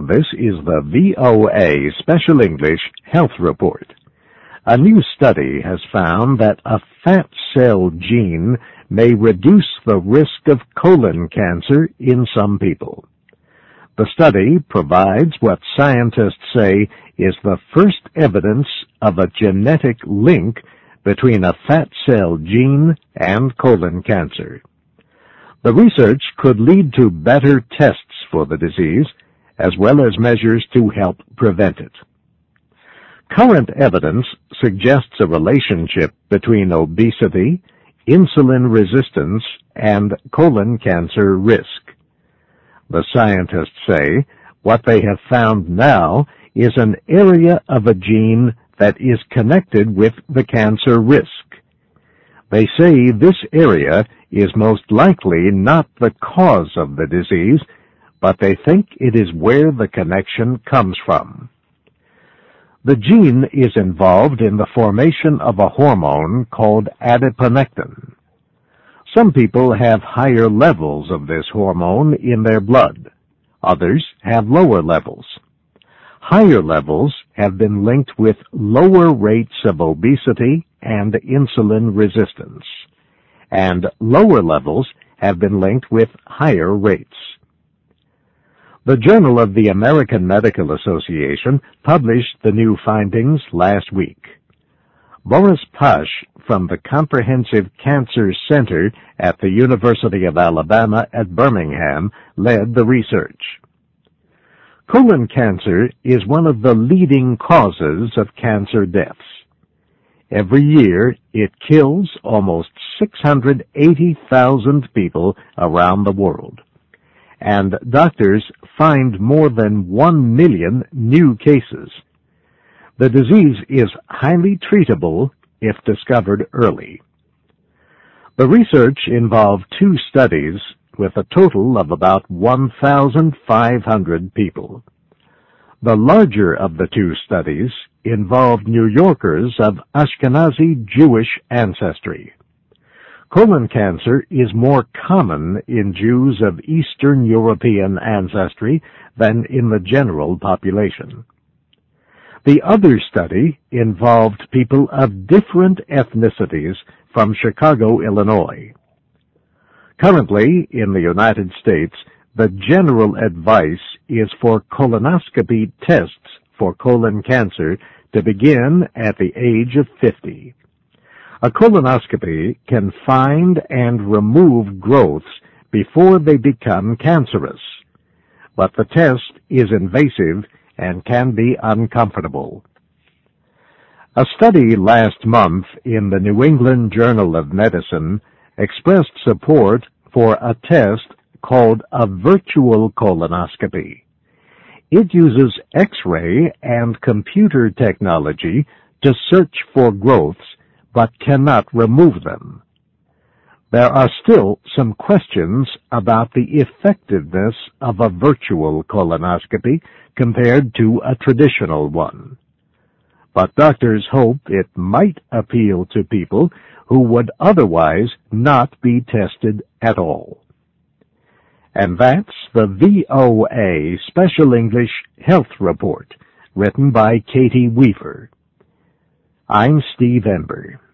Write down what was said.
This is the VOA Special English Health Report. A new study has found that a fat cell gene may reduce the risk of colon cancer in some people. The study provides what scientists say is the first evidence of a genetic link between a fat cell gene and colon cancer. The research could lead to better tests for the disease, as well as measures to help prevent it. Current evidence suggests a relationship between obesity, insulin resistance, and colon cancer risk. The scientists say what they have found now is an area of a gene that is connected with the cancer risk. They say this area is most likely not the cause of the disease, but they think it is where the connection comes from. The gene is involved in the formation of a hormone called adiponectin. Some people have higher levels of this hormone in their blood. Others have lower levels. Higher levels have been linked with lower rates of obesity and insulin resistance, and lower levels have been linked with higher rates. The Journal of the American Medical Association published the new findings last week. Boris Pash from the Comprehensive Cancer Center at the University of Alabama at Birmingham led the research. Colon cancer is one of the leading causes of cancer deaths. Every year, it kills almost 680,000 people around the world, and doctors find more than 1 million new cases. The disease is highly treatable if discovered early. The research involved 2 studies with a total of about 1,500 people. The larger of the 2 studies involved New Yorkers of Ashkenazi Jewish ancestry. Colon cancer is more common in Jews of Eastern European ancestry than in the general population. The other study involved people of different ethnicities from Chicago, Illinois. Currently, in the United States, the general advice is for colonoscopy tests for colon cancer to begin at the age of 50. A colonoscopy can find and remove growths before they become cancerous, but the test is invasive and can be uncomfortable. A study last month in the New England Journal of Medicine expressed support for a test called a virtual colonoscopy. It uses X-ray and computer technology to search for growths, but cannot remove them. There are still some questions about the effectiveness of a virtual colonoscopy compared to a traditional one. But doctors hope it might appeal to people who would otherwise not be tested at all. And that's the VOA Special English Health Report, written by Katie Weaver. I'm Steve Ember.